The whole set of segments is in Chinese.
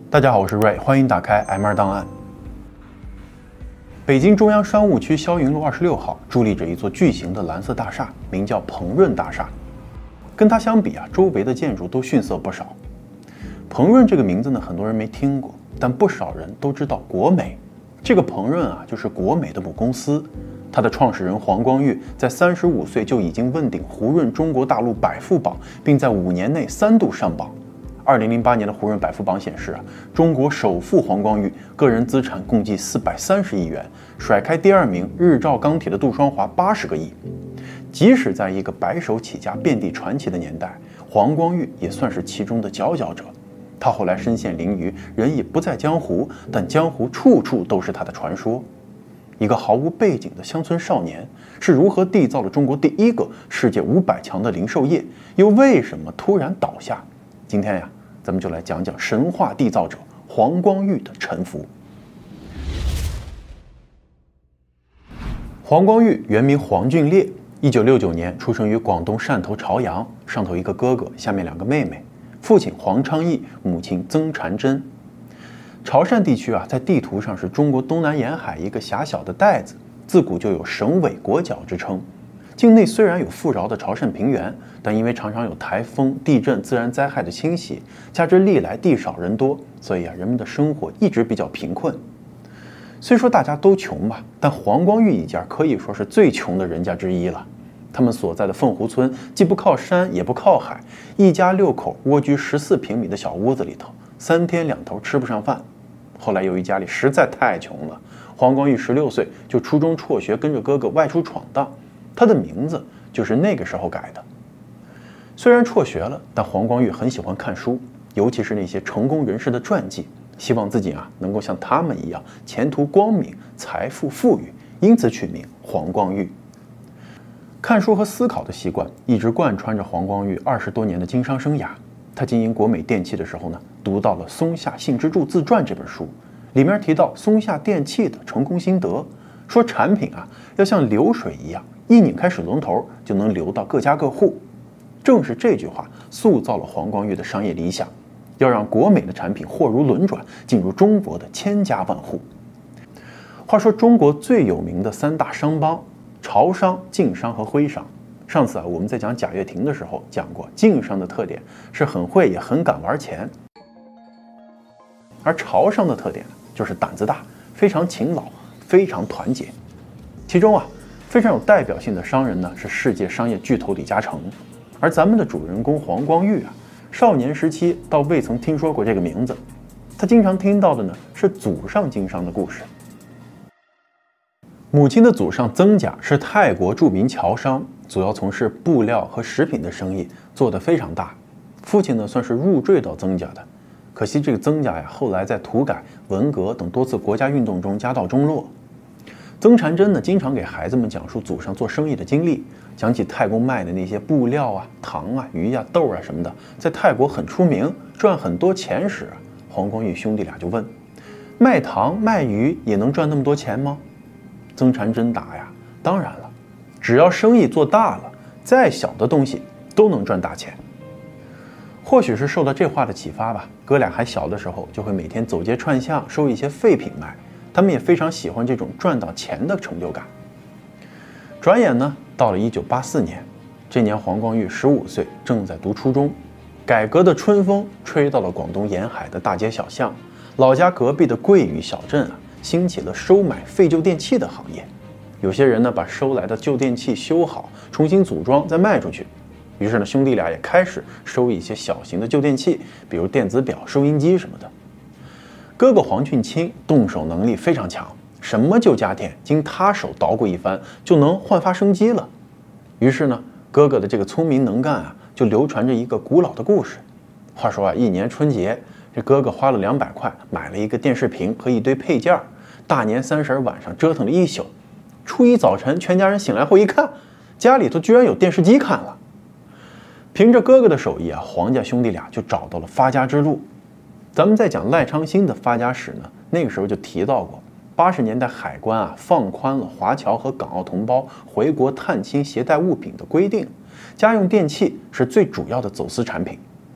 大家好，我是瑞，欢迎打开 M2 档案。北京中央商务区霄云路26号伫立着一座巨型的蓝色大厦，名叫鹏润大厦。跟它相比啊，周围的建筑都逊色不少。鹏润这个名字呢，很多人没听过，但不少人都知道国美。这个鹏润啊，就是国美的母公司。它的创始人黄光裕在35岁就已经问鼎胡润中国大陆百富榜，并在5年内3度上榜。2008年的胡润百富榜显示啊，中国首富黄光裕个人资产共计430亿元，甩开第2名日照钢铁的杜双华80个亿。即使在一个白手起家遍地传奇的年代，黄光裕也算是其中的佼佼者。他后来身陷囹圄，人已不在江湖，但江湖处处都是他的传说。一个毫无背景的乡村少年是如何缔造了中国第一个世界500强的零售业，又为什么突然倒下？今天呀，咱们就来讲讲神话缔造者黄光裕的沉浮。黄光裕原名黄俊烈，1969年出生于广东汕头潮阳，上头一个哥哥，下面2个妹妹，父亲黄昌义，母亲曾婵贞。潮汕地区啊，在地图上是中国东南沿海一个狭小的带子，自古就有省尾国角之称。境内虽然有富饶的潮汕平原，但因为常常有台风、地震、自然灾害的侵袭，加之历来地少人多，所以啊，人们的生活一直比较贫困。虽说大家都穷吧，但黄光裕一家可以说是最穷的人家之一了。他们所在的凤湖村既不靠山也不靠海，一家6口蜗居14平米的小屋子里头，3天2头吃不上饭。后来由于家里实在太穷了，黄光裕16岁就初中辍学，跟着哥哥外出闯荡。他的名字就是那个时候改的。虽然辍学了，但黄光裕很喜欢看书，尤其是那些成功人士的传记，希望自己啊能够像他们一样前途光明、财富富裕，因此取名黄光裕。看书和思考的习惯一直贯穿着黄光裕20多年的经商生涯。他经营国美电器的时候呢，读到了松下幸之助自传这本书，里面提到松下电器的成功心得，说产品啊要像流水一样，一拧开水龙头就能流到各家各户。正是这句话塑造了黄光裕的商业理想，要让国美的产品货如轮转，进入中国的千家万户。话说中国最有名的3大商帮，潮商、晋商和徽商。上次啊，我们在讲贾跃亭的时候讲过，晋商的特点是很会也很敢玩钱，而潮商的特点就是胆子大，非常勤劳，非常团结。其中啊，非常有代表性的商人呢是世界商业巨头李嘉诚，而咱们的主人公黄光裕啊，少年时期倒未曾听说过这个名字，他经常听到的呢是祖上经商的故事。母亲的祖上曾家是泰国著名侨商，主要从事布料和食品的生意，做得非常大。父亲呢算是入赘到曾家的，可惜这个曾家呀，后来在土改、文革等多次国家运动中家道中落。曾婵贞呢经常给孩子们讲述祖上做生意的经历，讲起太公卖的那些布料啊、糖啊、鱼啊、豆啊什么的，在泰国很出名，赚很多钱时，黄光裕兄弟俩就问：卖糖卖鱼也能赚那么多钱吗？曾婵贞答呀：当然了，只要生意做大了，再小的东西都能赚大钱。或许是受到这话的启发吧，哥俩还小的时候就会每天走街串巷收一些废品卖，他们也非常喜欢这种赚到钱的成就感。转眼呢，到了1984年，这年黄光裕15岁，正在读初中。改革的春风吹到了广东沿海的大街小巷，老家隔壁的桂屿小镇啊，兴起了收买废旧电器的行业。有些人呢，把收来的旧电器修好，重新组装，再卖出去。于是呢，兄弟俩也开始收一些小型的旧电器，比如电子表、收音机什么的。哥哥黄俊卿动手能力非常强，什么旧家电经他手捣鼓一番，就能焕发生机了。于是呢，哥哥的这个聪明能干啊，就流传着一个古老的故事。话说啊，一年春节，这哥哥花了200块买了一个电视屏和一堆配件，大年30晚上折腾了一宿。初一早晨，全家人醒来后一看，家里头居然有电视机看了。凭着哥哥的手艺啊，黄家兄弟俩就找到了发家之路。咱们在讲赖昌星的发家史呢，那个时候就提到过，80年代海关啊放宽了华侨和港澳同胞回国探亲携带物品的规定，家用电器是最主要的走私产品。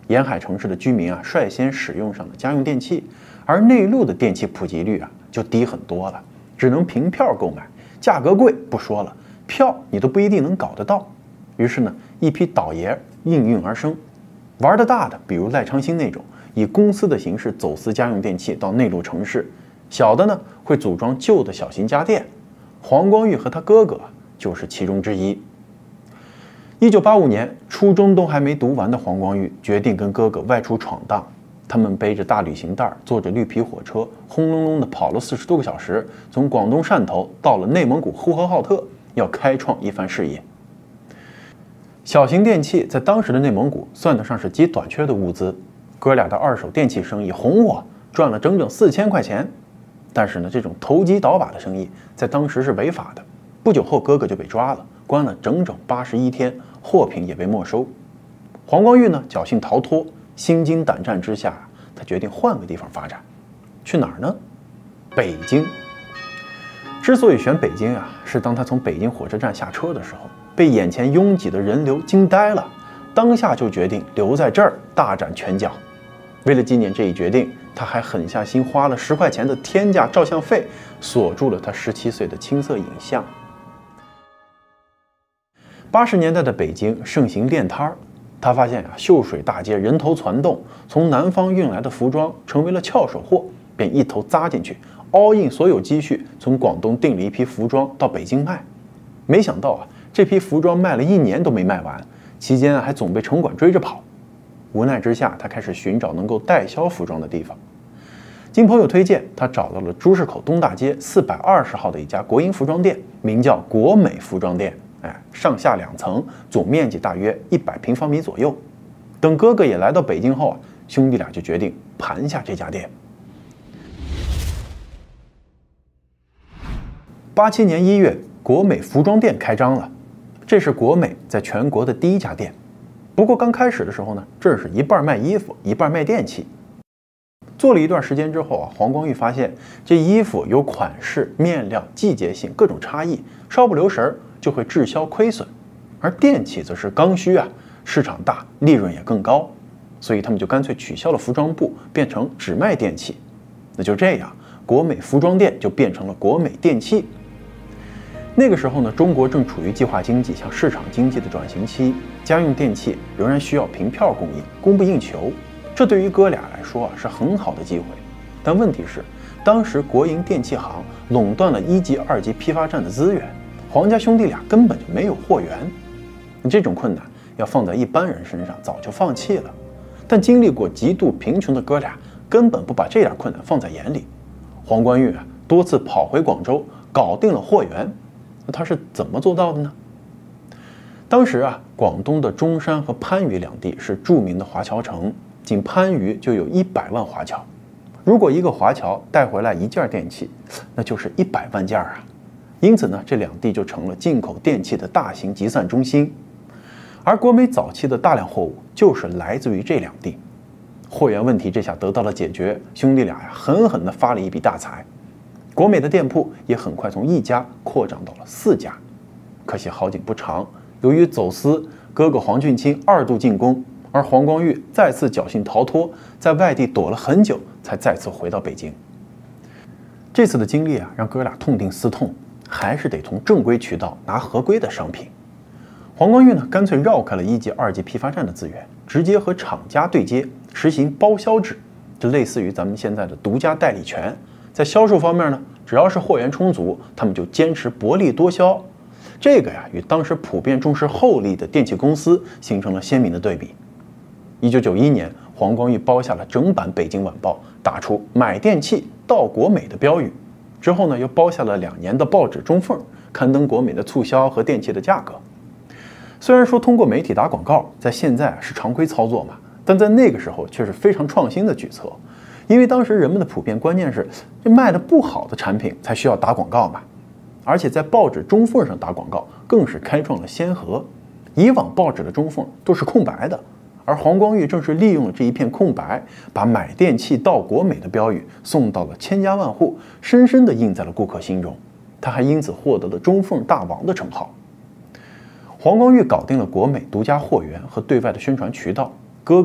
沿海城市的居民啊率先使用上了家用电器，而内陆的电器普及率啊就低很多了，只能凭票购买，价格贵不说了，票你都不一定能搞得到。于是呢，一批倒爷应运而生，玩得大的，比如赖昌星那种，以公司的形式走私家用电器到内陆城市；小的呢，会组装旧的小型家电。黄光裕和他哥哥就是其中之一。1985年，初中都还没读完的黄光裕决定跟哥哥外出闯荡。他们背着大旅行袋，坐着绿皮火车，轰隆隆地跑了40多个小时，从广东汕头到了内蒙古呼和浩特，要开创一番事业。小型电器在当时的内蒙古算得上是极短缺的物资，哥俩的二手电器生意红火，赚了整整4000块钱。但是呢，这种投机倒把的生意在当时是违法的。不久后，哥哥就被抓了，关了整整81天，货品也被没收。黄光裕呢，侥幸逃脱，心惊胆战之下，他决定换个地方发展。去哪儿呢？北京。之所以选北京啊，是当他从北京火车站下车的时候，被眼前拥挤的人流惊呆了，当下就决定留在这儿大展拳脚。为了纪念这一决定，他还狠下心花了10块钱的天价照相费，锁住了他17岁的青涩影像。80年代的北京盛行练摊儿，他发现秀水大街人头攒动，从南方运来的服装成为了翘手货，便一头扎进去，all in 所有积蓄，从广东订了一批服装到北京卖。没想到这批服装卖了1年都没卖完，期间还总被城管追着跑。无奈之下，他开始寻找能够代销服装的地方。经朋友推荐，他找到了朱市口东大街420号的一家国营服装店，名叫国美服装店。上下2层，总面积大约100平方米左右。等哥哥也来到北京后兄弟俩就决定盘下这家店。87年1月，国美服装店开张了，这是国美在全国的第1家店。不过刚开始的时候呢，这是一半卖衣服，一半卖电器。做了一段时间之后黄光裕发现这衣服有款式、面料、季节性各种差异，稍不留神就会滞销亏损。而电器则是刚需市场大，利润也更高，所以他们就干脆取消了服装部，变成只卖电器。那就这样，国美服装店就变成了国美电器。那个时候呢，中国正处于计划经济向市场经济的转型期，家用电器仍然需要凭票供应，供不应求。这对于哥俩来说是很好的机会。但问题是，当时国营电器行垄断了1级、2级批发站的资源，黄家兄弟俩根本就没有货源。这种困难要放在一般人身上早就放弃了，但经历过极度贫穷的哥俩根本不把这点困难放在眼里。黄光裕多次跑回广州，搞定了货源。那他是怎么做到的呢？当时广东的中山和番禺两地是著名的华侨城，仅番禺就有100万华侨。如果一个华侨带回来1件电器，那就是100万件因此呢，这两地就成了进口电器的大型集散中心。而国美早期的大量货物就是来自于这两地。货源问题这下得到了解决，兄弟俩狠狠地发了一笔大财。国美的店铺也很快从1家扩张到了4家。可惜好景不长，由于走私，哥哥黄俊卿2度进宫，而黄光裕再次侥幸逃脱，在外地躲了很久，才再次回到北京。这次的经历让哥俩痛定思痛，还是得从正规渠道拿合规的商品。黄光裕呢，干脆绕开了1级、2级批发站的资源，直接和厂家对接，实行包销制，这类似于咱们现在的独家代理权。在销售方面呢，只要是货源充足，他们就坚持薄利多销。这个与当时普遍重视厚利的电器公司形成了鲜明的对比。1991年，黄光裕包下了整版《北京晚报》，打出“买电器到国美”的标语。之后呢，又包下了2年的报纸《中缝》，刊登国美的促销和电器的价格。虽然说通过媒体打广告在现在是常规操作嘛，但在那个时候却是非常创新的举措。因为当时人们的普遍观念是，这卖的不好的产品才需要打广告嘛。而且在报纸中缝上打广告更是开创了先河。以往报纸的中缝都是空白的，而黄光裕正是利用了这一片空白，把“买电器到国美”的标语送到了千家万户，深深地印在了顾客心中。他还因此获得了中缝大王的称号。黄光裕搞定了国美独家货源和对外的宣传渠道，哥哥呢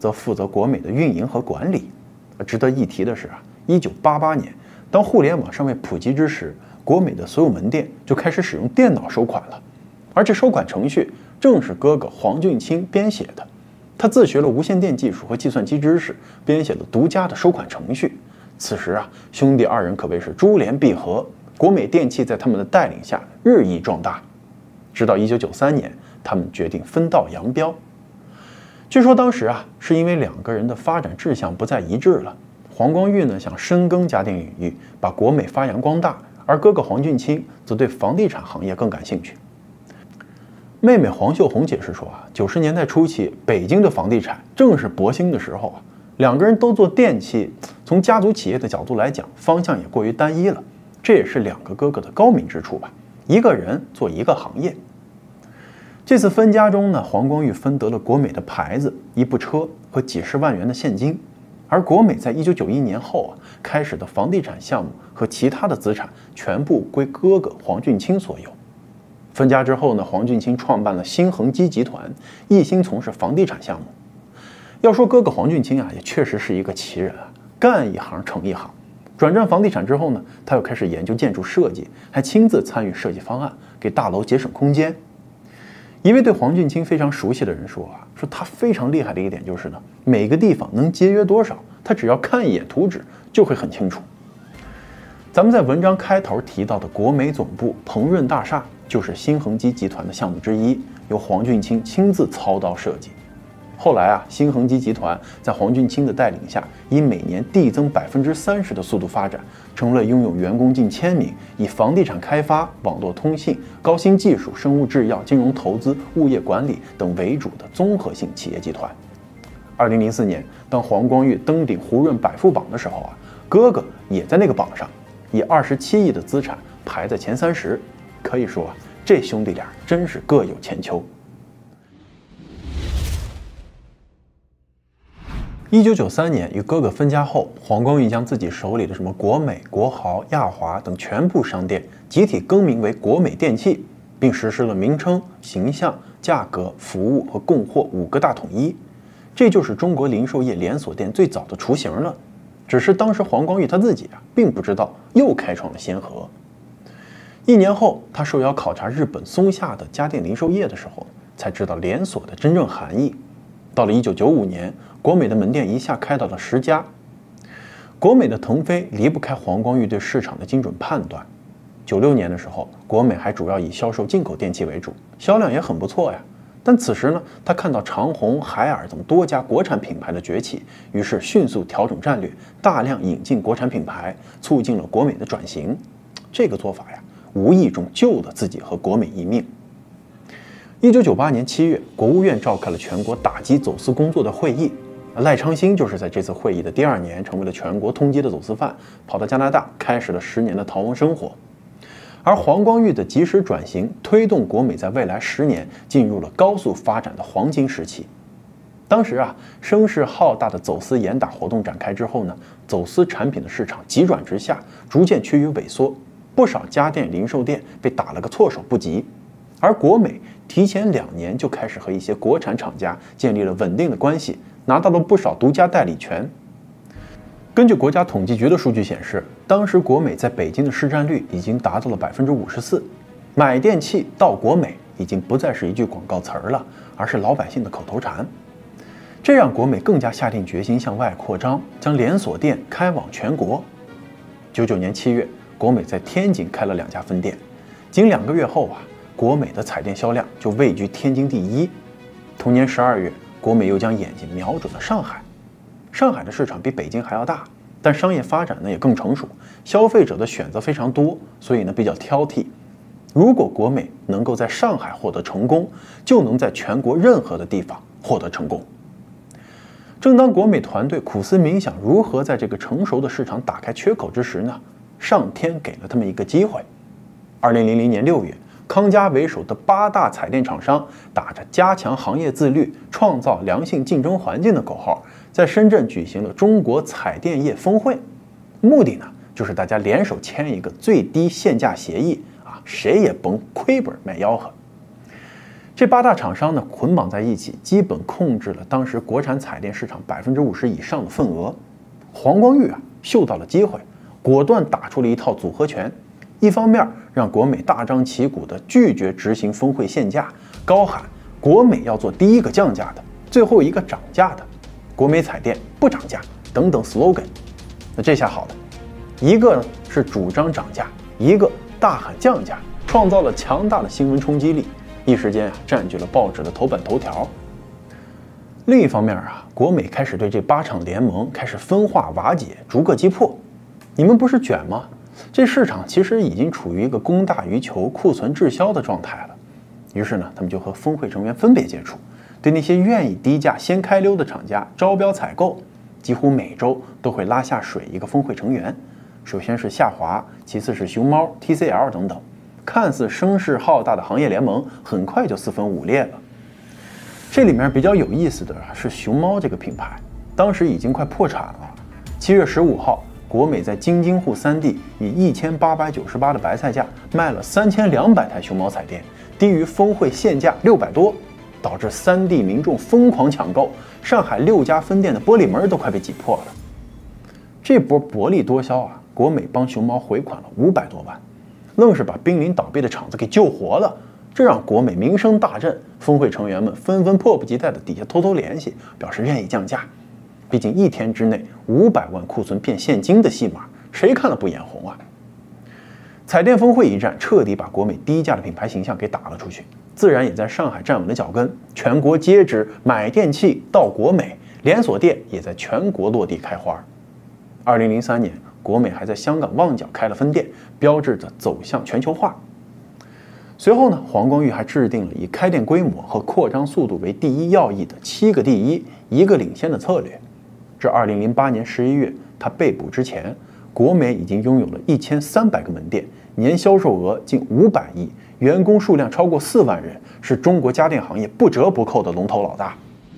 则负责国美的运营和管理。值得一提的是1988年，当互联网尚未普及之时，国美的所有门店就开始使用电脑收款了，而这收款程序正是哥哥黄俊卿编写的。他自学了无线电技术和计算机知识，编写了独家的收款程序。此时兄弟二人可谓是珠联璧合，国美电器在他们的带领下日益壮大。直到1993年，他们决定分道扬镳。据说当时是因为两个人的发展志向不再一致了。黄光裕呢想深耕家电领域，把国美发扬光大，而哥哥黄俊卿则对房地产行业更感兴趣。妹妹黄秀红解释说90年代初期，北京的房地产正是勃兴的时候两个人都做电器，从家族企业的角度来讲，方向也过于单一了。这也是两个哥哥的高明之处吧，一个人做一个行业。这次分家中呢，黄光裕分得了国美的牌子、一部车和几十万元的现金，而国美在1991年后开始的房地产项目和其他的资产全部归哥哥黄俊卿所有。分家之后呢，黄俊卿创办了新恒基集团，一心从事房地产项目。要说哥哥黄俊卿也确实是一个奇人干一行成一行。转战房地产之后呢，他又开始研究建筑设计，还亲自参与设计方案，给大楼节省空间。一位对黄俊卿非常熟悉的人说他非常厉害的一点就是呢，每个地方能节约多少，他只要看一眼图纸就会很清楚。咱们在文章开头提到的国美总部鹏润大厦，就是新恒基集团的项目之一，由黄俊卿亲自操刀设计。后来新恒基集团在黄俊卿的带领下，以每年递增30%的速度发展，成了拥有员工近1000名，以房地产开发、网络通信、高新技术、生物制药、金融投资、物业管理等为主的综合性企业集团。2004年，当黄光裕登顶胡润百富榜的时候哥哥也在那个榜上，以27亿的资产排在前30。可以说这兄弟俩真是各有千秋。1993年与哥哥分家后，黄光裕将自己手里的什么国美、国豪、亚华等全部商店集体更名为国美电器，并实施了名称、形象、价格、服务和供货5个大统一。这就是中国零售业连锁店最早的雏形了。只是当时黄光裕他自己并不知道又开创了先河。1年后，他受邀考察日本松下的家电零售业的时候，才知道连锁的真正含义。到了1995年，国美的门店一下开到了10家。国美的腾飞离不开黄光裕对市场的精准判断。96年的时候，国美还主要以销售进口电器为主，销量也很不错呀。但此时呢，他看到长虹、海尔等多家国产品牌的崛起，于是迅速调整战略，大量引进国产品牌，促进了国美的转型。这个做法无意中救了自己和国美一命。1998年7月，国务院召开了全国打击走私工作的会议。赖昌星就是在这次会议的第2年，成为了全国通缉的走私犯，跑到加拿大，开始了10年的逃亡生活。而黄光裕的及时转型，推动国美在未来10年进入了高速发展的黄金时期。当时声势浩大的走私严打活动展开之后呢，走私产品的市场急转直下，逐渐趋于萎缩，不少家电零售店被打了个措手不及。而国美提前2年就开始和一些国产厂家建立了稳定的关系，拿到了不少独家代理权。根据国家统计局的数据显示，当时国美在北京的市占率已经达到了54%，买电器到国美已经不再是一句广告词了，而是老百姓的口头禅。这让国美更加下定决心向外扩张，将连锁店开往全国。99年7月，国美在天津开了2家分店，仅2个月后国美的彩电销量就位居天津第1。同年12月，国美又将眼睛瞄准了上海。上海的市场比北京还要大，但商业发展呢也更成熟，消费者的选择非常多，所以呢比较挑剔。如果国美能够在上海获得成功，就能在全国任何的地方获得成功。正当国美团队苦思冥想如何在这个成熟的市场打开缺口之时呢，上天给了他们一个机会。2000年6月，康佳为首的8大彩电厂商打着加强行业自律、创造良性竞争环境的口号，在深圳举行了中国彩电业峰会。目的呢，就是大家联手签一个最低限价协议谁也甭亏本卖吆喝。 这8大厂商呢捆绑在一起，基本控制了当时国产彩电市场50%以上的份额。黄光裕啊嗅到了机会，果断打出了一套组合拳。一方面让国美大张旗鼓地拒绝执行峰会限价，高喊国美要做第一个降价的，最后一个涨价的，国美彩电不涨价等等 slogan。那这下好了，一个呢是主张涨价，一个大喊降价，创造了强大的新闻冲击力，一时间占据了报纸的头版头条。另一方面啊，国美开始对这8厂联盟开始分化瓦解，逐个击破。你们不是卷吗？这市场其实已经处于一个供大于求、库存滞销的状态了。于是呢，他们就和峰会成员分别接触，对那些愿意低价先开溜的厂家招标采购，几乎每周都会拉下水一个峰会成员。首先是夏华，其次是熊猫、TCL 等等，看似声势浩大的行业联盟，很快就4分5裂了。这里面比较有意思的是熊猫这个品牌，当时已经快破产了。7月15号，国美在京津沪3地以1898的白菜价卖了3200台熊猫彩电，低于峰会限价600多，导致3地民众疯狂抢购，上海6家分店的玻璃门都快被挤破了。这波薄利多销啊，国美帮熊猫回款了500多万，愣是把濒临倒闭的厂子给救活了。这让国美名声大振，峰会成员们纷纷迫不及待的底下偷偷联系，表示愿意降价。毕竟1天之内500万库存变现金的戏码，谁看了不眼红啊？彩电峰会一战，彻底把国美低价的品牌形象给打了出去，自然也在上海站稳了脚跟。全国皆知买电器到国美，连锁店也在全国落地开花。2003年，国美还在香港旺角开了分店，标志着走向全球化。随后呢，黄光裕还制定了以开店规模和扩张速度为第一要义的7个第一、1个领先的策略。至2008年11月，他被捕之前，国美已经拥有了1300个门店，年销售额近500亿，员工数量超过4万人，是中国家电行业不折不扣的龙头老大。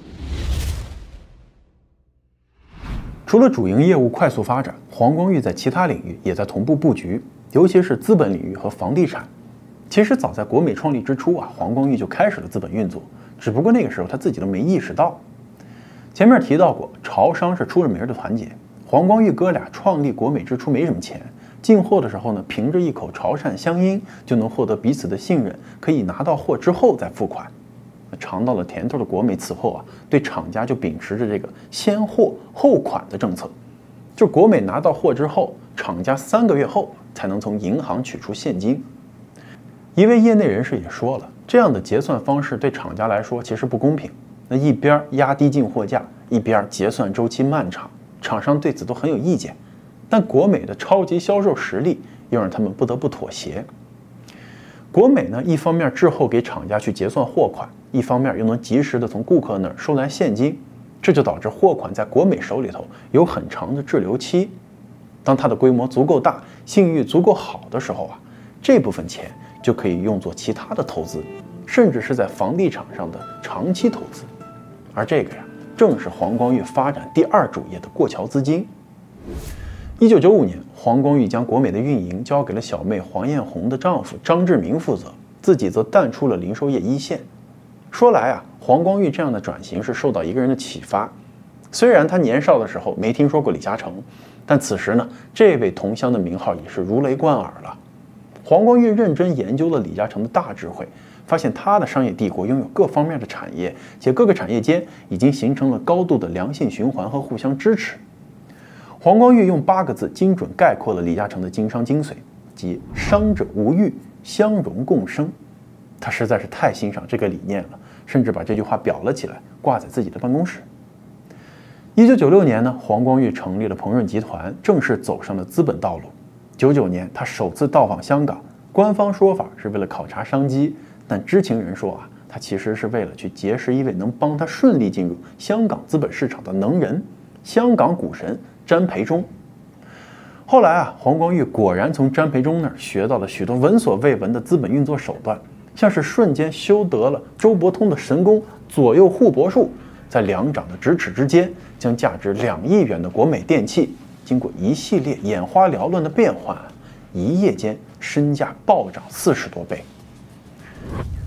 除了主营业务快速发展，黄光裕在其他领域也在同步布局，尤其是资本领域和房地产。其实早在国美创立之初啊，黄光裕就开始了资本运作，只不过那个时候他自己都没意识到。前面提到过，潮商是出了名的团结。黄光裕哥俩创立国美之初没什么钱，进货的时候呢，凭着一口潮汕乡音就能获得彼此的信任，可以拿到货之后再付款。尝到了甜头的国美此后啊，对厂家就秉持着这个先货后款的政策，就国美拿到货之后，厂家3个月后才能从银行取出现金。一位业内人士也说了，这样的结算方式对厂家来说其实不公平。那一边压低进货价，一边结算周期漫长，厂商对此都很有意见。但国美的超级销售实力又让他们不得不妥协。国美呢，一方面滞后给厂家去结算货款，一方面又能及时的从顾客那儿收来现金，这就导致货款在国美手里头有很长的滞留期。当它的规模足够大，信誉足够好的时候啊，这部分钱就可以用作其他的投资，甚至是在房地产上的长期投资。而这个呀，正是黄光裕发展第2主业的过桥资金。1995年，黄光裕将国美的运营交给了小妹黄艳红的丈夫张志明负责，自己则淡出了零售业一线。说来啊，黄光裕这样的转型是受到一个人的启发。虽然他年少的时候没听说过李嘉诚，但此时呢，这位同乡的名号也是如雷贯耳了。黄光裕认真研究了李嘉诚的大智慧，发现他的商业帝国拥有各方面的产业，且各个产业间已经形成了高度的良性循环和互相支持。黄光裕用8个字精准概括了李嘉诚的经商精髓，即商者无欲，相容共生。他实在是太欣赏这个理念了，甚至把这句话裱了起来，挂在自己的办公室。1996年呢，黄光裕成立了鹏润集团，正式走上了资本道路。99年，他首次到访香港，官方说法是为了考察商机，但知情人说啊，他其实是为了去结识一位能帮他顺利进入香港资本市场的能人——香港股神詹培忠。后来啊，黄光裕果然从詹培忠那儿学到了许多闻所未闻的资本运作手段，像是瞬间修得了周伯通的神功左右互搏术，在2掌的咫尺之间，将价值2亿元的国美电器经过一系列眼花缭乱的变换，一夜间身价暴涨40多倍。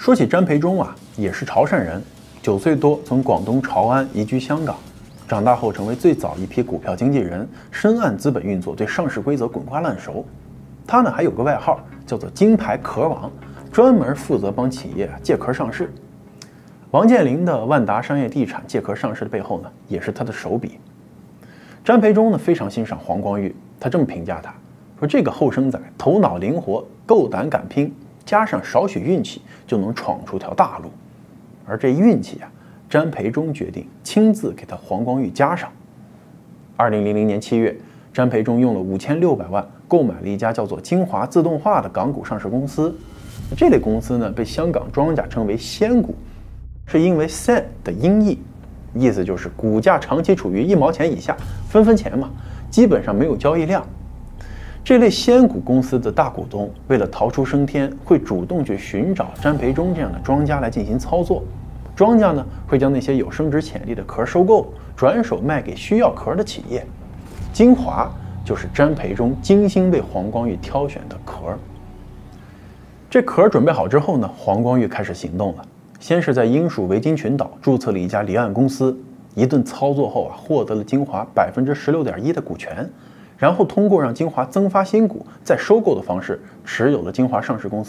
说起詹培忠啊，也是潮汕人，9岁多从广东潮安移居香港，长大后成为最早一批股票经纪人，深谙资本运作，对上市规则滚瓜烂熟。他呢还有个外号叫做金牌壳王，专门负责帮企业借壳上市。王健林的万达商业地产借壳上市的背后呢，也是他的手笔。詹培忠呢非常欣赏黄光裕，他这么评价他说：“这个后生仔头脑灵活，够胆敢拼，加上少许运气，就能闯出条大路。”而这运气啊，詹培忠决定亲自给他黄光裕加上。2000年7月，詹培忠用了5600万购买了一家叫做金华自动化的港股上市公司。这类公司呢，被香港庄家称为仙股，是因为 sen 的音译，意思就是股价长期处于1毛钱以下，分分钱嘛，基本上没有交易量。这类仙股公司的大股东为了逃出升天，会主动去寻找詹培忠这样的庄家来进行操作。庄家呢会将那些有升值潜力的壳收购，转手卖给需要壳的企业。金华就是詹培忠精心为黄光裕挑选的壳。这壳准备好之后呢，黄光裕开始行动了。先是在英属维京群岛注册了一家离岸公司，一顿操作后啊，获得了金华16.1%的股权。然后通过让金华增发新股，再收购的方式，持有了金华上市公司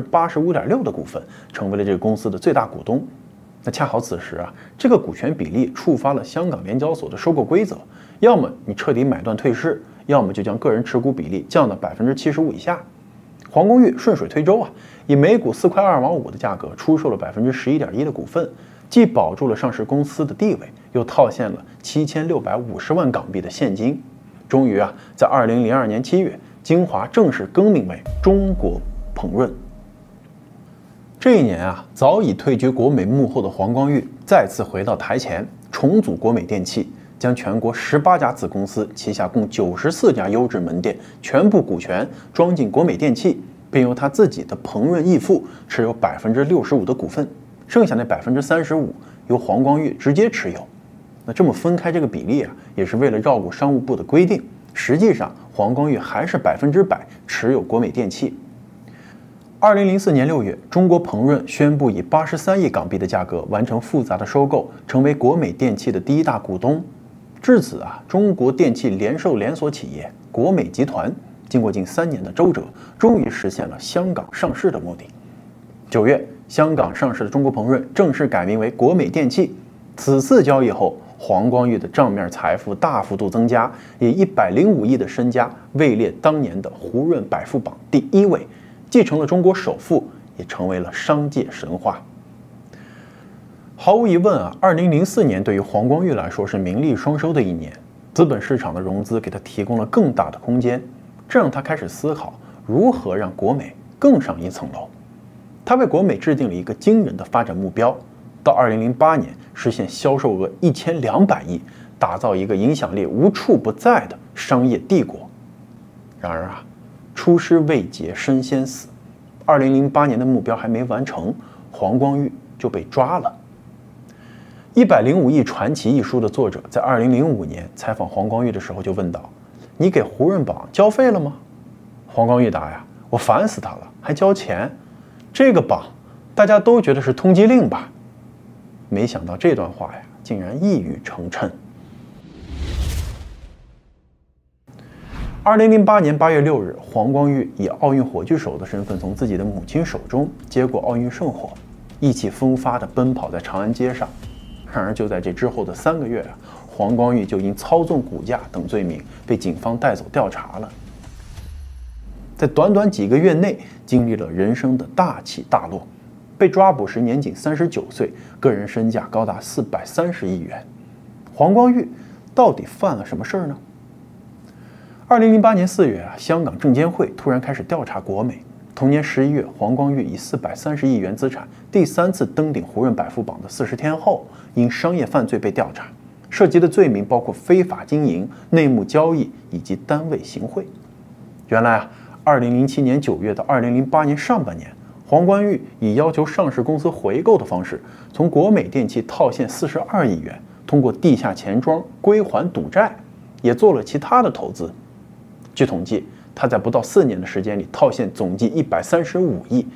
85.6%的股份，成为了这个公司的最大股东。那恰好此时啊，这个股权比例触发了香港联交所的收购规则，要么你彻底买断退市，要么就将个人持股比例降到75%以下。黄光裕顺水推舟啊，以每股4块2毛5的价格出售了11.1%的股份，既保住了上市公司的地位，又套现了7650万港币的现金。终于啊，在2002年7月，金华正式更名为中国鹏润。这一年啊，早已退居国美幕后的黄光裕再次回到台前，重组国美电器，将全国18家子公司旗下共94家优质门店全部股权装进国美电器，并由他自己的鹏润义父持有65%的股份，剩下那35%由黄光裕直接持有。那这么分开这个比例啊，也是为了绕过商务部的规定。实际上，黄光裕还是100%持有国美电器。2004年6月，中国鹏润宣布以83亿港币的价格完成复杂的收购，成为国美电器的第一大股东。至此啊，中国电器零售连锁企业国美集团经过近3年的周折，终于实现了香港上市的目的。9月，香港上市的中国鹏润正式改名为国美电器。此次交易后，黄光裕的账面财富大幅度增加，以105亿的身家位列当年的胡润百富榜第1位，继承了中国首富，也成为了商界神话。毫无疑问啊，2004年对于黄光裕来说是名利双收的一年，资本市场的融资给他提供了更大的空间，这让他开始思考如何让国美更上一层楼。他为国美制定了一个惊人的发展目标，到2008年实现销售额1200亿，打造一个影响力无处不在的商业帝国。然而啊，出师未捷身先死，2008年的目标还没完成，黄光裕就被抓了。105亿传奇一书的作者在2005年采访黄光裕的时候就问道：“你给胡润榜交费了吗？”黄光裕答呀：“我烦死他了，还交钱？这个榜大家都觉得是通缉令吧？”没想到这段话呀，竟然一语成谶。2008年8月6日，黄光裕以奥运火炬手的身份从自己的母亲手中接过奥运圣火，意气风发地奔跑在长安街上。然而就在这之后的3个月啊，黄光裕就因操纵股价等罪名被警方带走调查了。在短短几个月内，经历了人生的大起大落。被抓捕时年仅39岁，个人身价高达430亿元。黄光裕到底犯了什么事儿呢？2008年4月啊，香港证监会突然开始调查国美。同年11月，黄光裕以430亿元资产第3次登顶胡润百富榜的40天后，因商业犯罪被调查，涉及的罪名包括非法经营、内幕交易以及单位行贿。原来啊，2007年9月到2008年上半年，黄光裕以要求上市公司回购的方式，从国美电器套现42亿元，通过地下钱庄归还赌债，也做了其他的投资。据统计，他在不到4年的时间里套现总计135亿，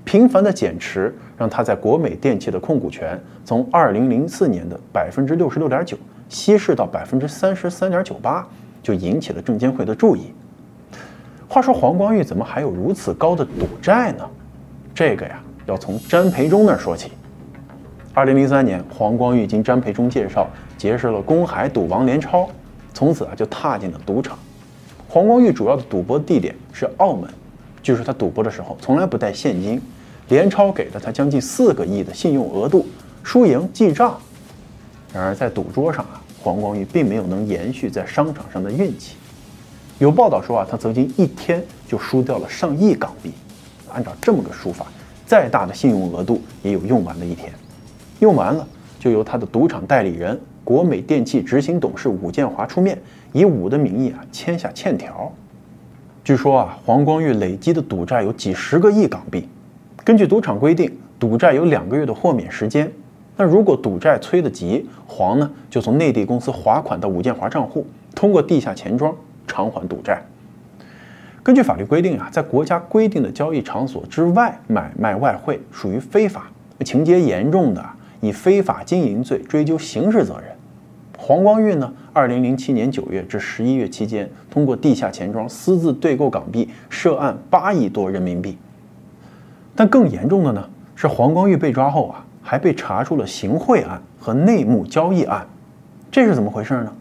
频繁的减持让他在国美电器的控股权从2004年的66.9%稀释到33.98%，就引起了证监会的注意。话说黄光裕怎么还有如此高的赌债呢？这个呀，要从詹培忠那儿说起。2003年，黄光裕经詹培忠介绍结识了公海赌王连超，从此就踏进了赌场。黄光裕主要的赌博地点是澳门，据说他赌博的时候从来不带现金，连超给了他将近4个亿的信用额度，输赢记账。然而在赌桌上黄光裕并没有能延续在商场上的运气。有报道说他曾经1天就输掉了上亿港币。按照这么个输法，再大的信用额度也有用完的一天。用完了，就由他的赌场代理人国美电器执行董事武建华出面，以武的名义签下欠条。据说黄光裕累积的赌债有几10个亿港币。根据赌场规定，赌债有2个月的豁免时间。那如果赌债催得急，黄呢就从内地公司划款到武建华账户，通过地下钱庄偿还赌债。根据法律规定在国家规定的交易场所之外买卖外汇属于非法，情节严重的以非法经营罪追究刑事责任。黄光裕呢，2007年9月至11月期间，通过地下钱庄私自对购港币，涉案8亿多人民币。但更严重的呢，是黄光裕被抓后还被查出了行贿案和内幕交易案。这是怎么回事呢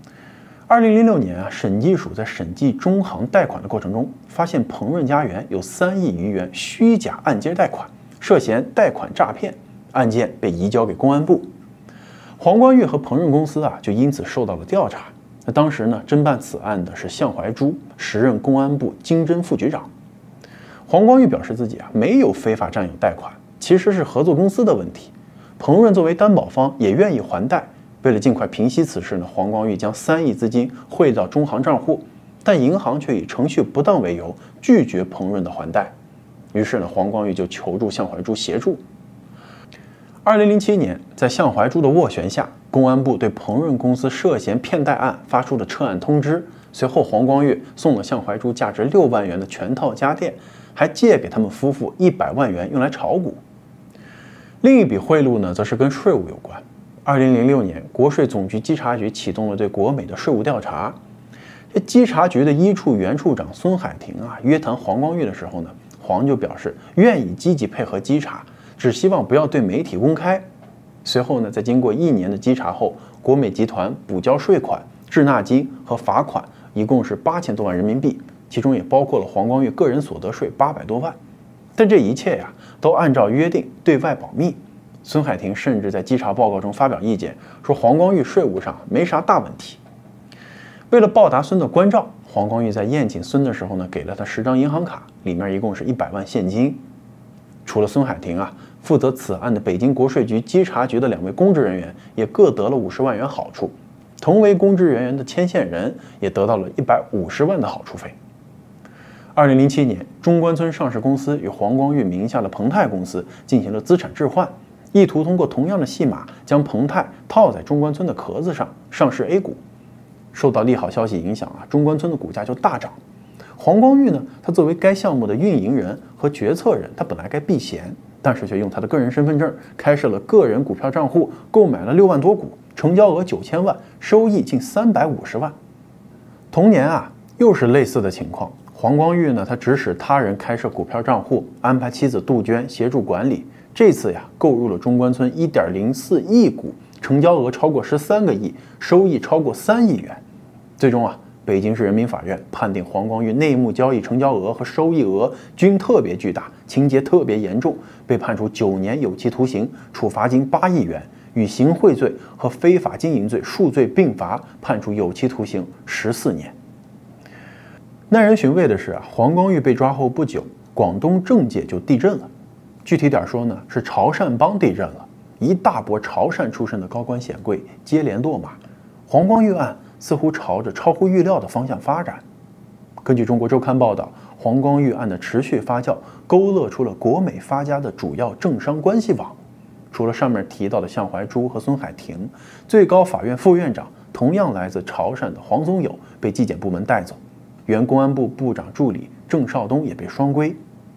？2006年审计署在审计中行贷款的过程中，发现鹏润家园有3亿余元虚假按揭贷款，涉嫌贷款诈骗，案件被移交给公安部。黄光裕和鹏润公司就因此受到了调查。那当时呢，侦办此案的是向怀珠，时任公安部经侦副局长。黄光裕表示自己没有非法占有贷款，其实是合作公司的问题。鹏润作为担保方也愿意还贷。为了尽快平息此事呢，黄光裕将3亿资金汇到中行账户，但银行却以程序不当为由拒绝鹏润的还贷。于是呢，黄光裕就求助向怀珠协助。2007年，在向怀珠的斡旋下，公安部对鹏润公司涉嫌骗贷案发出了撤案通知。随后，黄光裕送了向怀珠价值6万元的全套家电，还借给他们夫妇100万元用来炒股。另一笔贿赂呢，则是跟税务有关。2006年，国税总局稽查局启动了对国美的税务调查。这稽查局的1处原处长孙海婷约谈黄光裕的时候呢，黄就表示愿意积极配合稽查，只希望不要对媒体公开。随后呢，在经过1年的稽查后，国美集团补交税款、滞纳金和罚款一共是8000多万人民币，其中也包括了黄光裕个人所得税800多万。但这一切都按照约定对外保密。孙海婷甚至在稽查报告中发表意见，说黄光裕税务上没啥大问题。为了报答孙的关照，黄光裕在宴请孙的时候呢，给了他10张银行卡，里面一共是100万现金。除了孙海婷负责此案的北京国税局稽查局的2位公职人员也各得了50万元好处，同为公职人员的牵线人也得到了150万的好处费。2007年，中关村上市公司与黄光裕名下的鹏泰公司进行了资产置换，意图通过同样的戏码将鹏泰套在中关村的壳子上上市 A 股。受到利好消息影响中关村的股价就大涨。黄光裕呢，他作为该项目的运营人和决策人，他本来该避嫌，但是却用他的个人身份证开设了个人股票账户，购买了6万多股，成交额9000万，收益近350万。同年又是类似的情况。黄光裕呢，他指使他人开设股票账户，安排妻子杜鹃协助管理。这次购入了中关村1.04亿股，成交额超过13个亿，收益超过3亿元。最终北京市人民法院判定黄光裕内幕交易成交额和收益额均特别巨大，情节特别严重，被判处9年有期徒刑，处罚金8亿元，与行贿罪和非法经营罪数罪并罚，判处有期徒刑14年。耐人寻味的是黄光裕被抓后不久，广东政界就地震了。具体点说呢，是潮汕帮地震了，一大波潮汕出身的高官显贵接连落马。黄光裕案似乎朝着超乎预料的方向发展。根据中国周刊报道，黄光裕案的持续发酵，勾勒出了国美发家的主要政商关系网。除了上面提到的向怀珠和孙海婷，最高法院副院长同样来自潮汕的黄宗友被纪检部门带走，原公安部部长助理郑少东也被双规。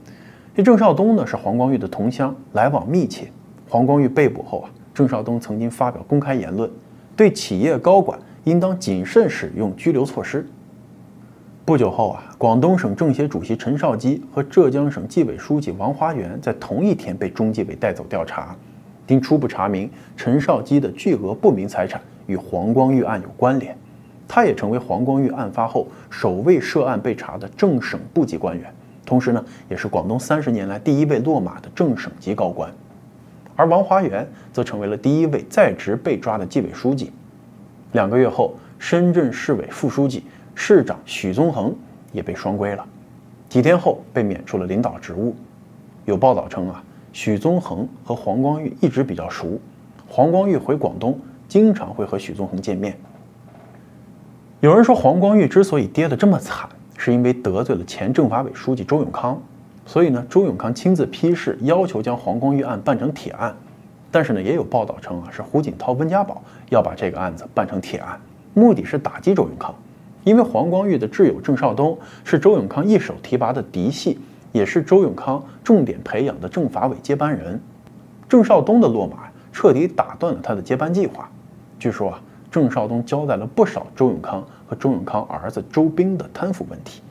这郑少东呢是黄光裕的同乡，来往密切。黄光裕被捕后啊，郑少东曾经发表公开言论，对企业高管应当谨慎使用拘留措施。不久后啊，广东省政协主席陈少基和浙江省纪委书记王华元在同一天被中纪委带走调查，经初步查明，陈少基的巨额不明财产与黄光裕案有关联，他也成为黄光裕案发后首位涉案被查的正省部级官员，同时呢，也是广东30年来第一位落马的正省级高官。而王华元则成为了第一位在职被抓的纪委书记。2个月后，深圳市委副书记、市长许宗衡也被双规了，几天后被免除了领导职务。有报道称啊，许宗衡和黄光裕一直比较熟，黄光裕回广东经常会和许宗衡见面。有人说黄光裕之所以跌得这么惨，是因为得罪了前政法委书记周永康，所以呢，周永康亲自批示，要求将黄光裕案办成铁案。但是呢，也有报道称啊，是胡锦涛、温家宝要把这个案子办成铁案，目的是打击周永康。因为黄光裕的挚友郑少东是周永康一手提拔的嫡系，也是周永康重点培养的政法委接班人。郑少东的落马彻底打断了他的接班计划。据说啊，郑少东交代了不少周永康和周永康儿子周斌的贪腐问题。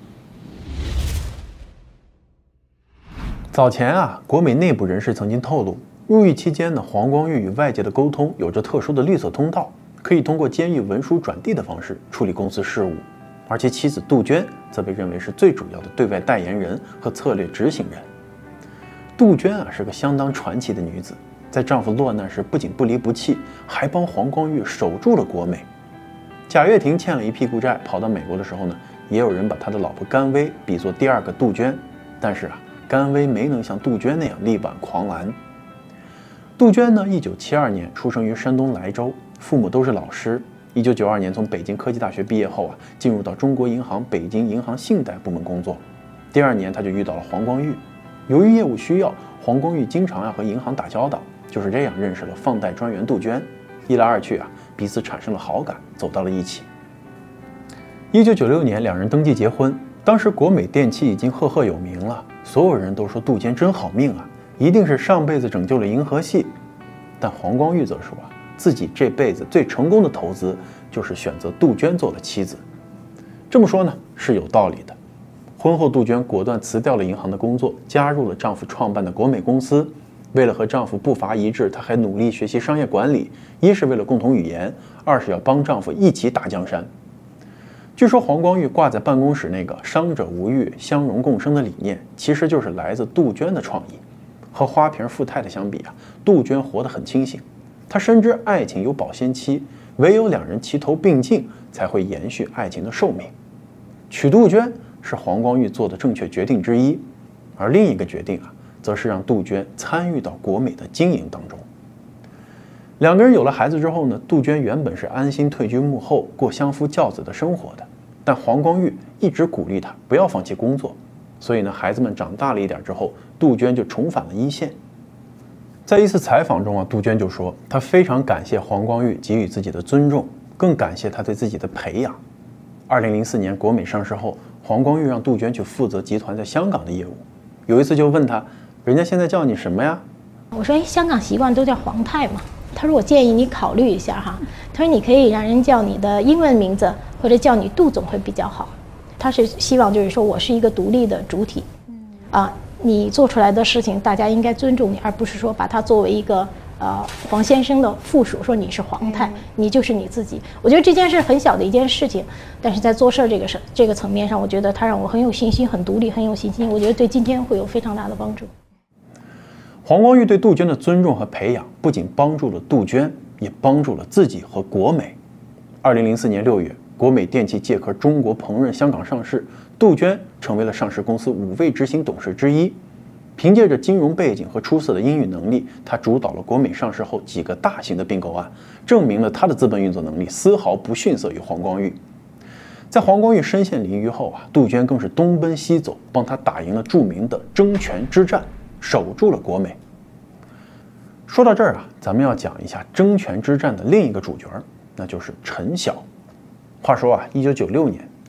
早前啊，国美内部人士曾经透露，入狱期间呢，黄光裕与外界的沟通有着特殊的绿色通道，可以通过监狱文书转递的方式处理公司事务。而其妻子杜鹃则被认为是最主要的对外代言人和策略执行人。杜鹃啊是个相当传奇的女子，在丈夫落难时不仅不离不弃，还帮黄光裕守住了国美。贾跃亭欠了一屁股债，跑到美国的时候呢，也有人把他的老婆甘薇比作第2个杜鹃，但是啊，甘薇没能像杜鹃那样力挽狂澜。杜鹃呢，1972年出生于山东莱州，父母都是老师。1992年从北京科技大学毕业后啊，进入到中国银行北京银行信贷部门工作。第2年他就遇到了黄光裕，由于业务需要，黄光裕经常要和银行打交道，就是这样认识了放贷专员杜鹃。一来二去啊，彼此产生了好感，走到了一起。1996年2人登记结婚，当时国美电器已经赫赫有名了，所有人都说杜鹃真好命啊，一定是上辈子拯救了银河系。但黄光裕则说啊，自己这辈子最成功的投资就是选择杜鹃做了妻子。这么说呢是有道理的。婚后杜鹃果断辞掉了银行的工作，加入了丈夫创办的国美公司。为了和丈夫步伐一致，她还努力学习商业管理，一是为了共同语言，二是要帮丈夫一起打江山。据说黄光裕挂在办公室那个伤者无欲，相荣共生的理念，其实就是来自杜鹃的创意。和花瓶富太太相比啊，杜鹃活得很清醒。她深知爱情有保鲜期，唯有2人齐头并进，才会延续爱情的寿命。娶杜鹃是黄光裕做的正确决定之一，而另一个决定啊，则是让杜鹃参与到国美的经营当中。2个人有了孩子之后呢，杜鹃原本是安心退居幕后，过相夫教子的生活的，但黄光裕一直鼓励她不要放弃工作，所以呢，孩子们长大了一点之后，杜鹃就重返了一线。在一次采访中啊，杜鹃就说，她非常感谢黄光裕给予自己的尊重，更感谢他对自己的培养。2004年国美上市后，黄光裕让杜鹃去负责集团在香港的业务。有一次就问他，人家现在叫你什么呀？ 我说，香港习惯都叫黄太嘛。他说，我建议你考虑一下哈。他说，你可以让人叫你的英文名字，或者叫你杜总会比较好。他是希望就是说我是一个独立的主体，你做出来的事情大家应该尊重你，而不是说把它作为一个黄先生的附属，说你是黄太，你就是你自己。我觉得这件事很小的一件事情，但是在做事这个层面上，我觉得他让我很有信心，很独立，很有信心。我觉得对今天会有非常大的帮助。 黄光裕对杜鹃的尊重和培养，不仅帮助了杜鹃，也帮助了自己和国美。2004年6月，国美电器借壳中国烹饪香港上市，杜鹃成为了上市公司5位执行董事之一。凭借着金融背景和出色的英语能力，他主导了国美上市后几个大型的并购案，证明了他的资本运作能力丝毫不逊色于黄光裕。在黄光裕身陷囹圄后啊，杜鹃更是东奔西走，帮他打赢了著名的争权之战，守住了国美。说到这儿啊，咱们要讲一下争权之战的另一个主角，那就是陈晓。话说啊，1996年，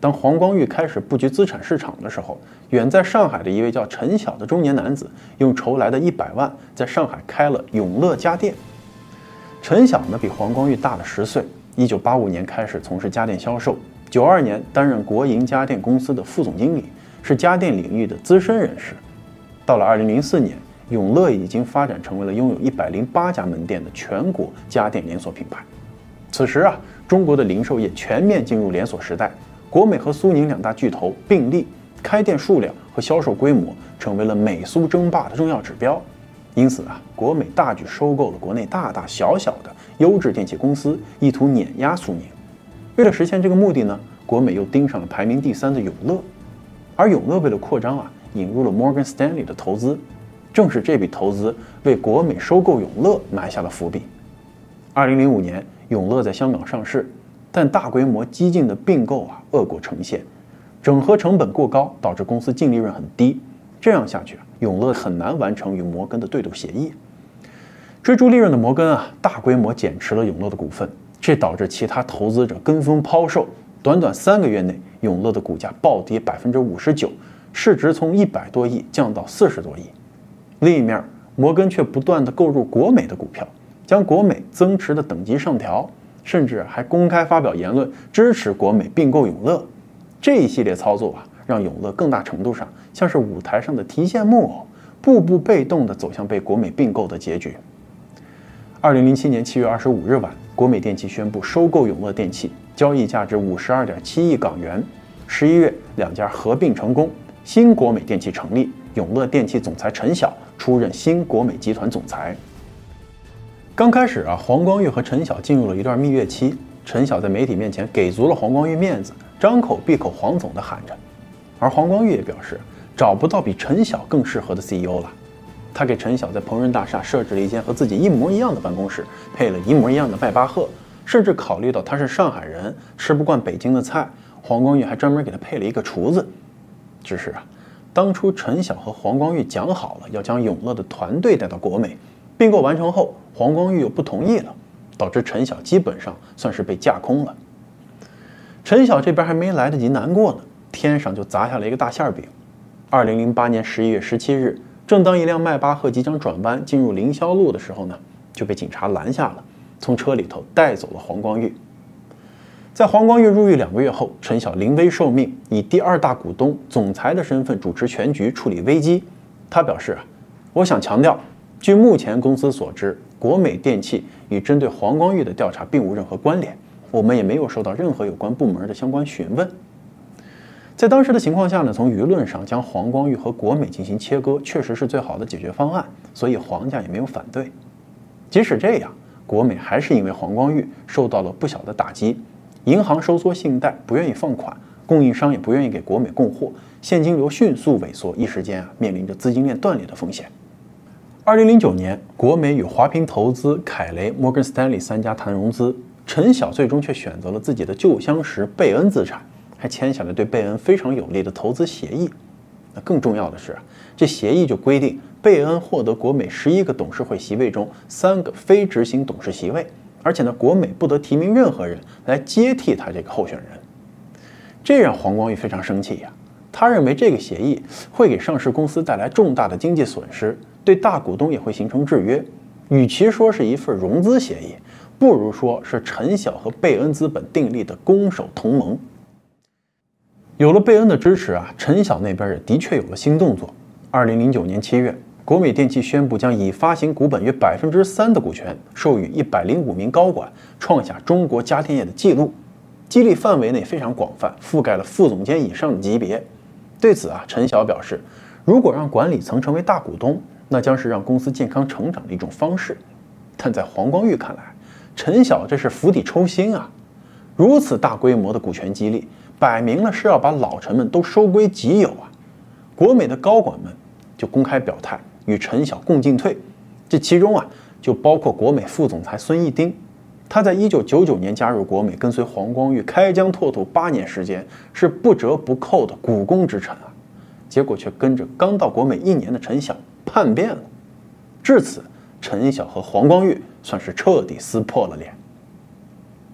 当黄光裕开始布局资产市场的时候，远在上海的一位叫陈晓的中年男子，用筹来的100万在上海开了永乐家电。陈晓呢比黄光裕大了10岁，1985年开始从事家电销售，92年担任国营家电公司的副总经理，是家电领域的资深人士。到了2004年，永乐已经发展成为了拥有108家门店的全国家电连锁品牌。此时啊，中国的零售业全面进入连锁时代，国美和苏宁2大巨头并立，开店数量和销售规模成为了美苏争霸的重要指标。因此啊，国美大举收购了国内大大小小的优质电器公司，意图碾压苏宁。为了实现这个目的呢，国美又盯上了排名第3的永乐。而永乐为了扩张啊，引入了 Morgan Stanley 的投资，正是这笔投资为国美收购永乐埋下了伏笔。2005年，永乐在香港上市，但大规模激进的并购啊，恶果呈现，整合成本过高，导致公司净利润很低。这样下去，永乐很难完成与摩根的对赌协议。追逐利润的摩根啊，大规模减持了永乐的股份，这导致其他投资者跟风抛售。短短3个月内，永乐的股价暴跌59%，市值从100多亿降到40多亿。另一面，摩根却不断地购入国美的股票，将国美增持的等级上调，甚至还公开发表言论支持国美并购永乐。这一系列操作啊，让永乐更大程度上像是舞台上的提线木偶，步步被动地走向被国美并购的结局。2007年7月25日晚，国美电器宣布收购永乐电器，交易价值52.7亿港元。11月，2家合并成功，新国美电器成立，永乐电器总裁陈晓出任新国美集团总裁。刚开始啊，黄光裕和陈晓进入了一段蜜月期。陈晓在媒体面前给足了黄光裕面子，张口闭口黄总的喊着，而黄光裕也表示找不到比陈晓更适合的 CEO 了。他给陈晓在鹏润大厦设置了一间和自己一模一样的办公室，配了一模一样的迈巴赫，甚至考虑到他是上海人，吃不惯北京的菜，黄光裕还专门给他配了一个厨子。只是啊，当初陈晓和黄光裕讲好了要将永乐的团队带到国美，并购完成后，黄光裕又不同意了，导致陈晓基本上算是被架空了。陈晓这边还没来得及难过呢，天上就砸下了一个大馅饼。2008年11月17日，正当一辆迈巴赫即将转弯进入凌霄路的时候呢，就被警察拦下了，从车里头带走了黄光裕。在黄光裕入狱2个月后，陈晓临危受命，以第2大股东、总裁的身份主持全局，处理危机。他表示我想强调，据目前公司所知，国美电器与针对黄光裕的调查并无任何关联，我们也没有受到任何有关部门的相关询问。在当时的情况下呢，从舆论上将黄光裕和国美进行切割，确实是最好的解决方案，所以黄家也没有反对。即使这样，国美还是因为黄光裕受到了不小的打击，银行收缩信贷，不愿意放款，供应商也不愿意给国美供货，现金流迅速萎缩，一时间面临着资金链断裂的风险。2009年，国美与华平投资、凯雷、摩根斯坦利3家谈融资，陈晓最终却选择了自己的旧相识贝恩资产，还签下了对贝恩非常有利的投资协议。那更重要的是，这协议就规定贝恩获得国美11个董事会席位中3个非执行董事席位，而且呢，国美不得提名任何人来接替他这个候选人。这让黄光裕非常生气呀，他认为这个协议会给上市公司带来重大的经济损失，对大股东也会形成制约。与其说是一份融资协议，不如说是陈晓和贝恩资本订立的攻守同盟。有了贝恩的支持啊，陈晓那边也的确有了新动作。2009年7月，国美电器宣布将已发行股本约3%的股权授予105名高管，创下中国家电业的纪录。激励范围内非常广泛，覆盖了副总监以上的级别。对此啊，陈晓表示，如果让管理层成为大股东，那将是让公司健康成长的一种方式。但在黄光裕看来，陈晓这是釜底抽薪啊！如此大规模的股权激励，摆明了是要把老臣们都收归己有啊！国美的高管们就公开表态与陈晓共进退，这其中啊就包括国美副总裁孙一丁。他在1999年加入国美，跟随黄光裕开疆拓土8年时间，是不折不扣的股肱之臣啊！结果却跟着刚到国美1年的陈晓叛变了。至此，陈晓和黄光裕算是彻底撕破了脸。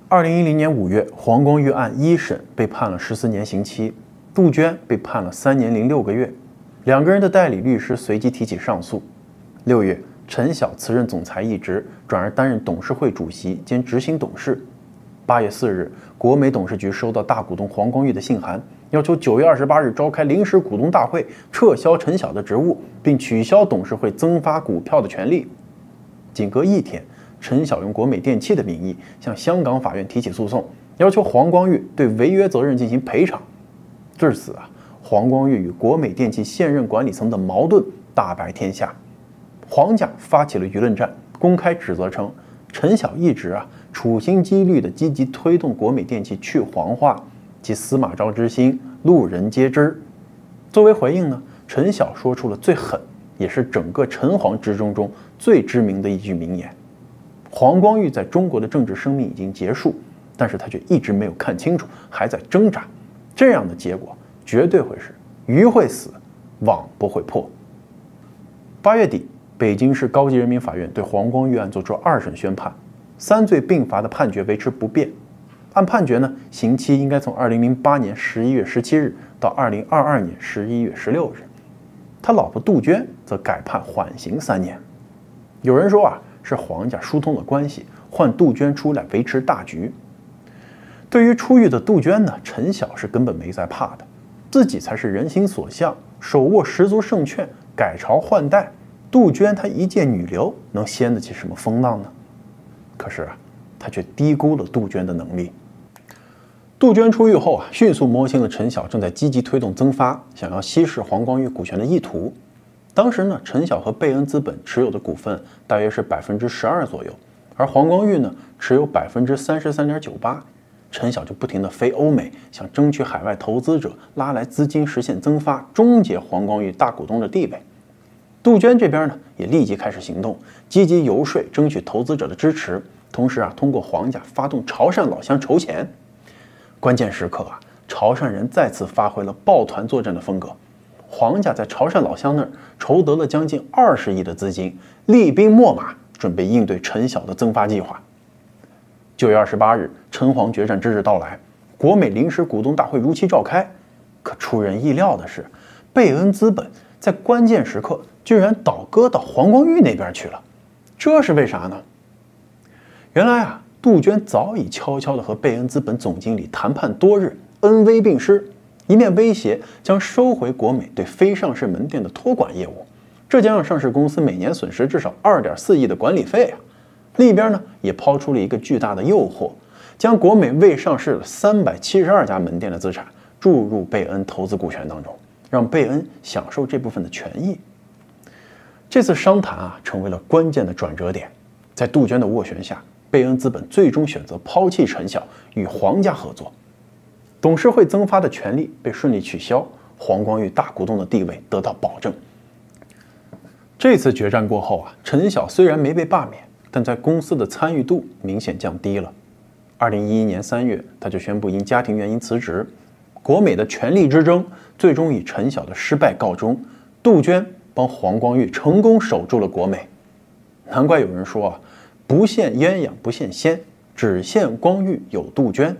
2010年5月，黄光裕案一审被判了14年刑期，杜鹃被判了3年0.6个月。两个人的代理律师随即提起上诉。6月，陈晓辞任总裁一职，转而担任董事会主席兼执行董事。8月4日，国美董事局收到大股东黄光裕的信函，要求9月28日召开临时股东大会，撤销陈晓的职务，并取消董事会增发股票的权利。仅隔一天，陈晓用国美电器的名义向香港法院提起诉讼，要求黄光裕对违约责任进行赔偿。至此黄光裕与国美电器现任管理层的矛盾大白天下。黄家发起了舆论战，公开指责称陈晓一直处心积虑地积极推动国美电器去黄化，其司马昭之心，路人皆知。作为回应呢，陈晓说出了最狠，也是整个陈黄之争中最知名的一句名言：黄光裕在中国的政治生命已经结束，但是他却一直没有看清楚，还在挣扎。这样的结果绝对会是鱼会死，网不会破。8月底，北京市高级人民法院对黄光裕案作出2审宣判，3罪并罚的判决维持不变。按判决呢，刑期应该从2008年11月17日到2022年11月16日。他老婆杜鹃则改判缓刑3年。有人说是黄家疏通了关系，换杜鹃出来维持大局。对于出狱的杜鹃呢，陈晓是根本没在怕的，自己才是人心所向，手握十足胜券，改朝换代。杜鹃她一介女流，能掀得起什么风浪呢？可是他却低估了杜鹃的能力。杜鹃出狱后迅速摸清了陈晓正在积极推动增发，想要稀释黄光裕股权的意图。当时呢，陈晓和贝恩资本持有的股份大约是12%左右，而黄光裕呢持有33.98%。陈晓就不停地飞欧美，想争取海外投资者，拉来资金实现增发，终结黄光裕大股东的地位。杜鹃这边呢也立即开始行动，积极游说，争取投资者的支持，同时通过黄家发动潮汕老乡筹钱。关键时刻潮汕人再次发挥了抱团作战的风格。黄家在潮汕老乡那儿筹得了将近20亿的资金，厉兵秣马，准备应对陈晓的增发计划。9月28日，陈黄决战之日到来，国美临时股东大会如期召开。可出人意料的是，贝恩资本在关键时刻居然倒戈到黄光裕那边去了，这是为啥呢？原来杜鹃早已悄悄地和贝恩资本总经理谈判多日，恩威并施，一面威胁将收回国美对非上市门店的托管业务，这将让上市公司每年损失至少2.4亿的管理费另一边呢，也抛出了一个巨大的诱惑，将国美未上市的372家门店的资产注入贝恩投资股权当中，让贝恩享受这部分的权益。这次商谈成为了关键的转折点，在杜鹃的斡旋下，贝恩资本最终选择抛弃陈晓，与黄家合作。董事会增发的权利被顺利取消，黄光裕大股东的地位得到保证。这次决战过后陈晓虽然没被罢免，但在公司的参与度明显降低了。2011年3月，他就宣布因家庭原因辞职。国美的权力之争最终以陈晓的失败告终，杜鹃帮黄光裕成功守住了国美。难怪有人说不羡鸳鸯不羡仙，只羡光裕有杜鹃。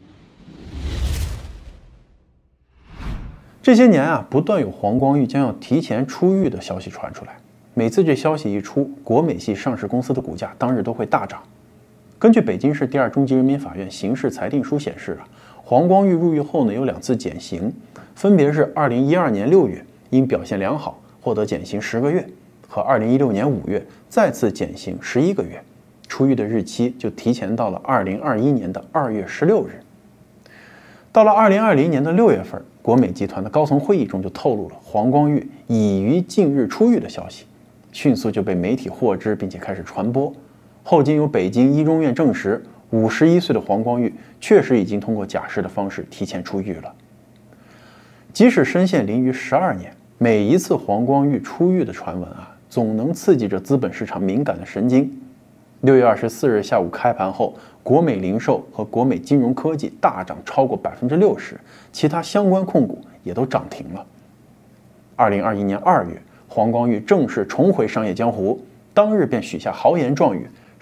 这些年不断有黄光裕将要提前出狱的消息传出来。每次这消息一出，国美系上市公司的股价当日都会大涨。根据北京市第2中级人民法院刑事裁定书显示黄光裕入狱后呢有2次减刑，分别是2012年6月因表现良好获得减刑10个月，和2016年5月再次减刑11个月，出狱的日期就提前到了2021年的2月16日。到了2020年的6月份，国美集团的高层会议中就透露了黄光裕已于近日出狱的消息，迅速就被媒体获知，并且开始传播。后经由北京一中院证实，51岁的黄光裕确实已经通过假释的方式提前出狱了。即使身陷囹圄12年，每一次黄光裕出狱的传闻总能刺激着资本市场敏感的神经。6月24日下午开盘后，国美零售和国美金融科技大涨超过60%，其他相关控股也都涨停了。2021年2月，黄光裕正式重回商业江湖，当日便许下豪言壮语：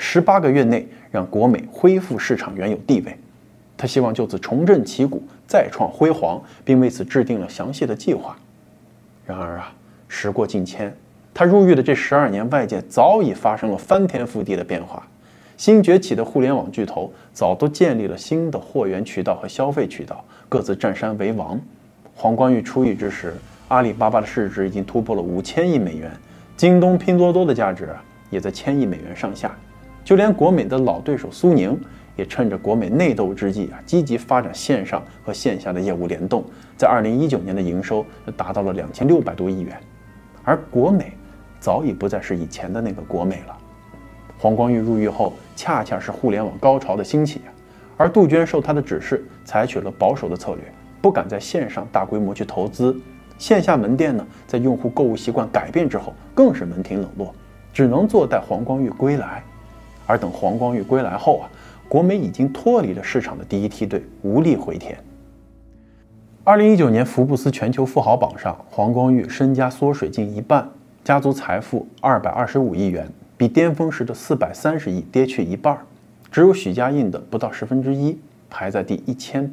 18个月内让国美恢复市场原有地位。他希望就此重振旗鼓，再创辉煌，并为此制定了详细的计划。然而啊，时过境迁，他入狱的这12年，外界早已发生了翻天覆地的变化。新崛起的互联网巨头早都建立了新的货源渠道和消费渠道，各自占山为王。黄光裕出狱之时，阿里巴巴的市值已经突破了5000亿美元，京东、拼多多的价值也在1000亿美元上下。就连国美的老对手苏宁，也趁着国美内斗之际积极发展线上和线下的业务联动，在2019年的营收达到了2600多亿元。而国美早已不再是以前的那个国美了。黄光裕入狱后，恰恰是互联网高潮的兴起，而杜鹃受他的指示，采取了保守的策略，不敢在线上大规模去投资。线下门店呢，在用户购物习惯改变之后，更是门庭冷落，只能坐待黄光裕归来。而等黄光裕归来后国美已经脱离了市场的第一梯队，无力回天。2019年福布斯全球富豪榜上，黄光裕身家缩水近一半，家族财富225亿元，比巅峰时的430亿跌去一半，只有许家印的不到1/10，排在第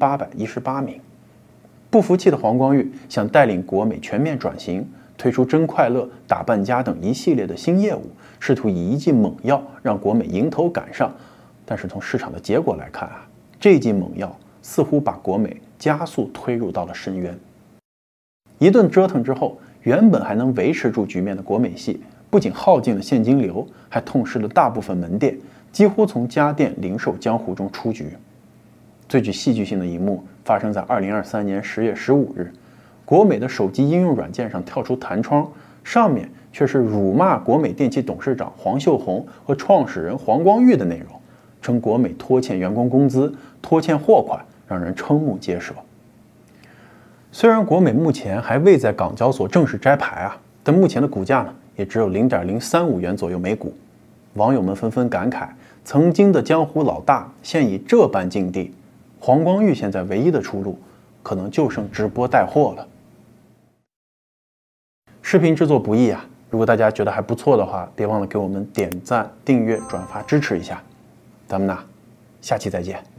1818名。不服气的黄光裕想带领国美全面转型，推出真快乐、打扮家等一系列的新业务，试图以一剂猛药让国美迎头赶上。但是从市场的结果来看这剂猛药似乎把国美加速推入到了深渊。一顿折腾之后，原本还能维持住局面的国美系，不仅耗尽了现金流，还痛失了大部分门店，几乎从家电零售江湖中出局。最具戏剧性的一幕发生在2023年10月15日，国美的手机应用软件上跳出弹窗，上面却是辱骂国美电器董事长黄秀红和创始人黄光裕的内容，称国美拖欠员工工资、拖欠货款，让人瞠目结舌。虽然国美目前还未在港交所正式摘牌但目前的股价呢，也只有0.035元左右每股。网友们纷纷感慨，曾经的江湖老大现已这般境地，黄光裕现在唯一的出路，可能就剩直播带货了。视频制作不易如果大家觉得还不错的话，别忘了给我们点赞、订阅、转发支持一下。咱们下期再见。